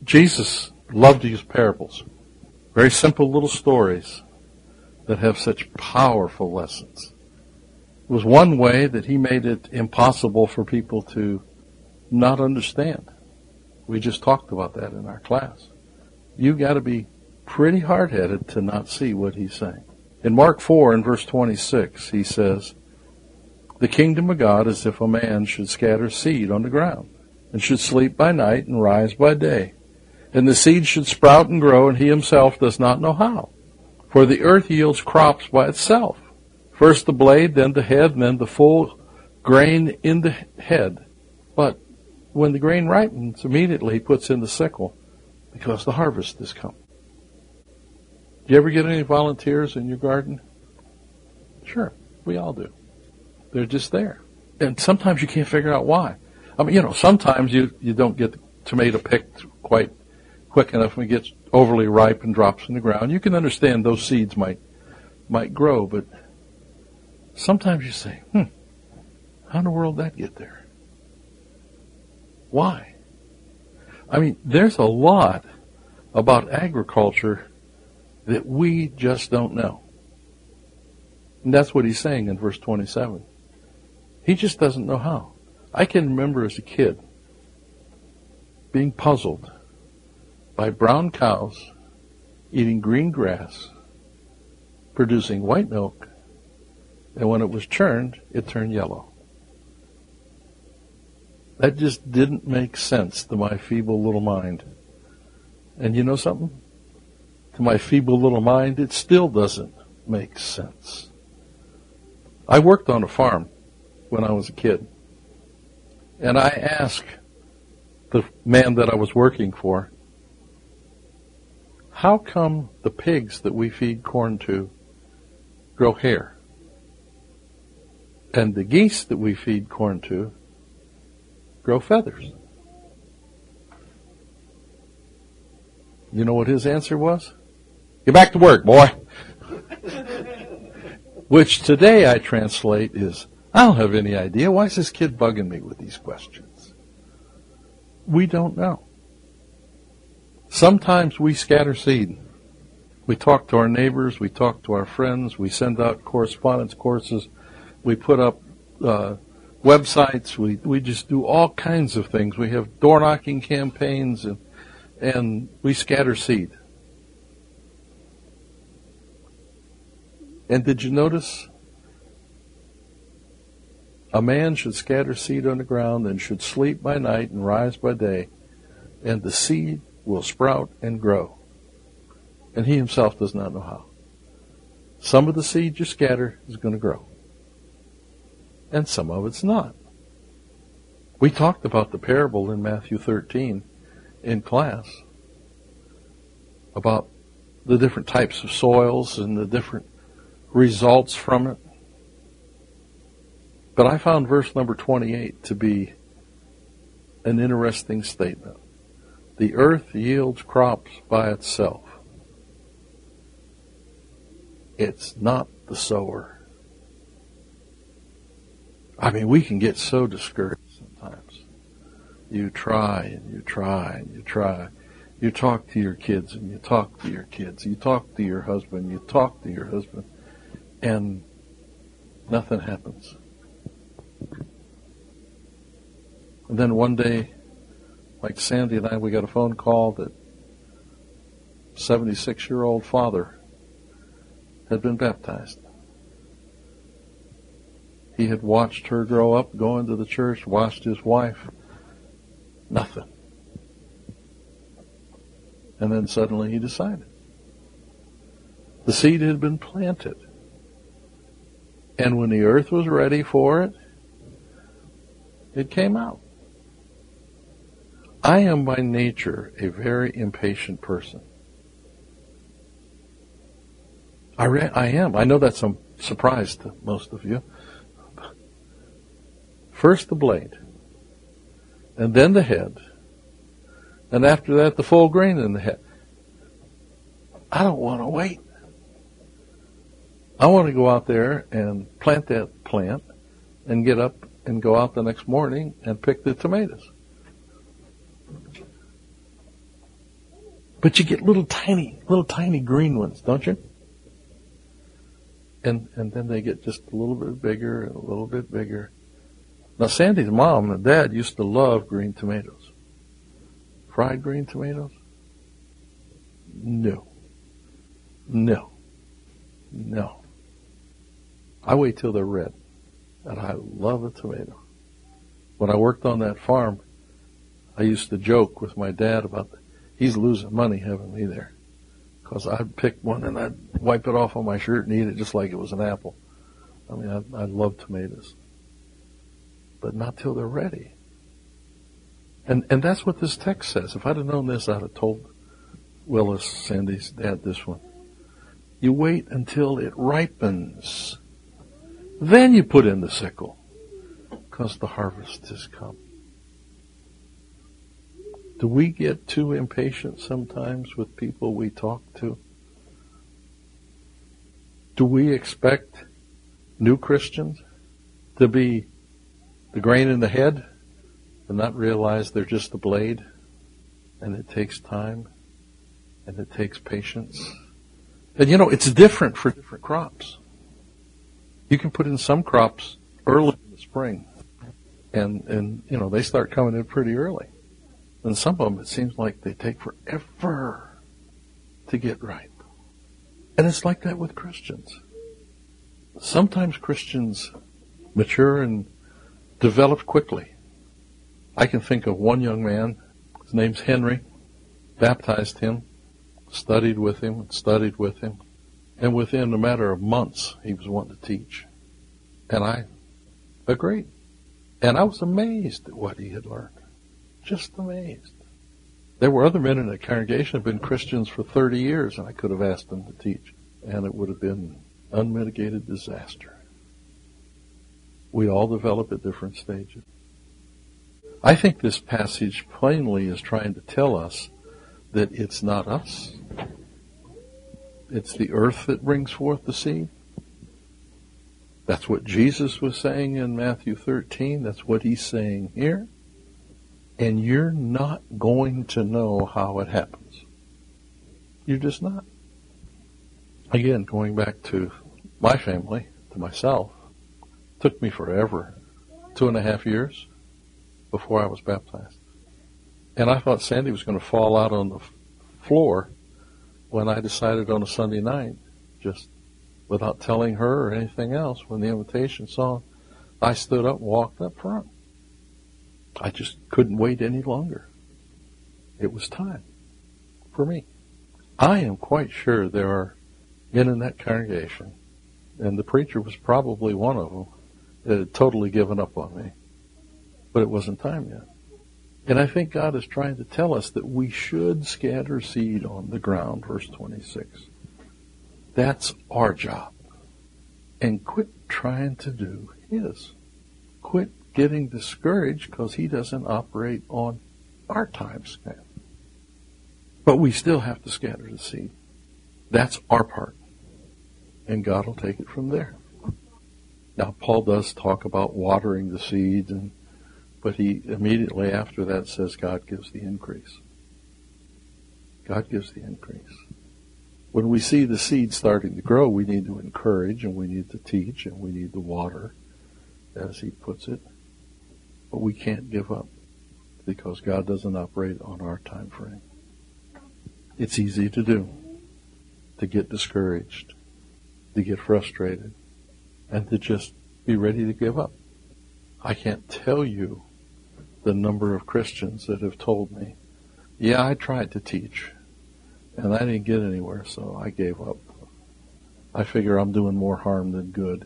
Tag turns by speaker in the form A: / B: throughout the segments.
A: Jesus loved to use parables, very simple little stories that have such powerful lessons. It was one way that he made it impossible for people to not understand. We just talked about that in our class. You've got to be pretty hard-headed to not see what he's saying. In Mark 4 and verse 26, he says, "The kingdom of God is if a man should scatter seed on the ground, and should sleep by night and rise by day. And the seed should sprout and grow, and he himself does not know how. For the earth yields crops by itself. First the blade, then the head, and then the full grain in the head. But when the grain ripens, immediately he puts in the sickle, because the harvest is come." Do you ever get any volunteers in your garden? Sure, we all do. They're just there. And sometimes you can't figure out why. I mean, sometimes you don't get the tomato picked quite quick enough when it gets overly ripe and drops in the ground. You can understand those seeds might grow, but sometimes you say, how in the world did that get there? Why? I mean, there's a lot about agriculture that we just don't know. And that's what he's saying in verse 27. He just doesn't know how. I can remember as a kid being puzzled by brown cows eating green grass, producing white milk, and when it was churned, it turned yellow. That just didn't make sense to my feeble little mind. And you know something? To my feeble little mind, it still doesn't make sense. I worked on a farm when I was a kid. And I asked the man that I was working for, how come the pigs that we feed corn to grow hair? And the geese that we feed corn to grow feathers? You know what his answer was? Get back to work, boy. Which today I translate is, I don't have any idea. Why is this kid bugging me with these questions? We don't know. Sometimes we scatter seed. We talk to our neighbors. We talk to our friends. We send out correspondence courses. We put up websites. We just do all kinds of things. We have door-knocking campaigns, and we scatter seed. And did you notice? A man should scatter seed on the ground and should sleep by night and rise by day, and the seed will sprout and grow. And he himself does not know how. Some of the seed you scatter is going to grow, and some of it's not. We talked about the parable in Matthew 13 in class about the different types of soils and the different results from it. But I found verse number 28 to be an interesting statement. The earth yields crops by itself. It's not the sower. I mean, we can get so discouraged sometimes. You try and you try and you try. You talk to your kids and you talk to your kids. You talk to your husband. You talk to your husband. And nothing happens. And then one day, like Sandy and I, we got a phone call that 76-year-old father had been baptized. He had watched her grow up, go into the church, watched his wife. Nothing. And then suddenly he decided. The seed had been planted. And when the earth was ready for it, it came out. I am by nature a very impatient person. I am. I know that's a surprise to most of you. First the blade, and then the head, and after that the full grain in the head. I don't want to wait. I want to go out there and plant that plant and get up and go out the next morning and pick the tomatoes. But you get little tiny green ones, don't you? And then they get just a little bit bigger and a little bit bigger. Now, Sandy's mom and dad used to love green tomatoes. Fried green tomatoes? No. I wait till they're red. And I love a tomato. When I worked on that farm, I used to joke with my dad about he's losing money having me there. Because I'd pick one and I'd wipe it off on my shirt and eat it just like it was an apple. I mean, I love tomatoes. But not till they're ready. And that's what this text says. If I'd have known this, I'd have told Willis, Sandy's dad, this one. You wait until it ripens. Then you put in the sickle. Because the harvest has come. Do we get too impatient sometimes with people we talk to? Do we expect new Christians to be the grain in the head and not realize they're just a blade? And it takes time and it takes patience. And it's different for different crops. You can put in some crops early in the spring and they start coming in pretty early. And some of them, it seems like they take forever to get ripe. And it's like that with Christians. Sometimes Christians mature and develop quickly. I can think of one young man, his name's Henry, baptized him, studied with him, and within a matter of months, he was wanting to teach. And I agreed. And I was amazed at what he had learned. Just amazed. There were other men in the congregation who had been Christians for 30 years, and I could have asked them to teach, and it would have been unmitigated disaster. We all develop at different stages. I think this passage plainly is trying to tell us that it's not us. It's the earth that brings forth the seed. That's what Jesus was saying in Matthew 13. That's what he's saying here. And you're not going to know how it happens. You're just not. Again, going back to my family, to myself, it took me forever, 2.5 years before I was baptized. And I thought Sandy was going to fall out on the floor when I decided on a Sunday night, just without telling her or anything else, when the invitation song, I stood up and walked up front. I just couldn't wait any longer. It was time for me. I am quite sure there are men in that congregation, and the preacher was probably one of them, that had totally given up on me. But it wasn't time yet. And I think God is trying to tell us that we should scatter seed on the ground, verse 26. That's our job. And quit trying to do His. Quit getting discouraged because He doesn't operate on our time span. But we still have to scatter the seed. That's our part. And God will take it from there. Now, Paul does talk about watering the seeds, but he immediately after that says God gives the increase. God gives the increase. When we see the seed starting to grow, we need to encourage, and we need to teach, and we need to water, as he puts it. But we can't give up because God doesn't operate on our time frame. It's easy to do, to get discouraged, to get frustrated, and to just be ready to give up. I can't tell you the number of Christians that have told me, yeah, I tried to teach, and I didn't get anywhere, so I gave up. I figure I'm doing more harm than good.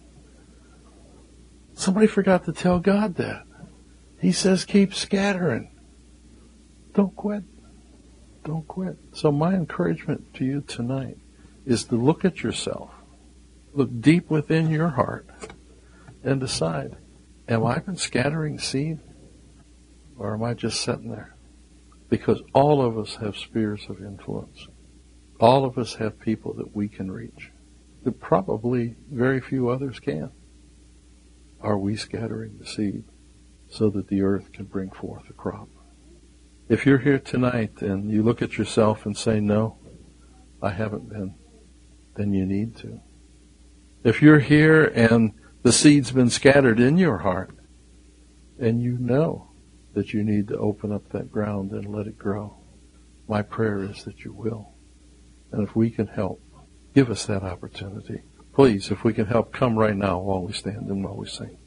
A: Somebody forgot to tell God that. He says keep scattering. Don't quit. Don't quit. So my encouragement to you tonight is to look at yourself. Look deep within your heart and decide, am I been scattering seed or am I just sitting there? Because all of us have spheres of influence. All of us have people that we can reach. That probably very few others can. Are we scattering the seed so that the earth can bring forth a crop? If you're here tonight and you look at yourself and say, no, I haven't been, then you need to. If you're here and the seed's been scattered in your heart and you know that you need to open up that ground and let it grow, my prayer is that you will. And if we can help, give us that opportunity. Please, if we can help, come right now while we stand and while we sing.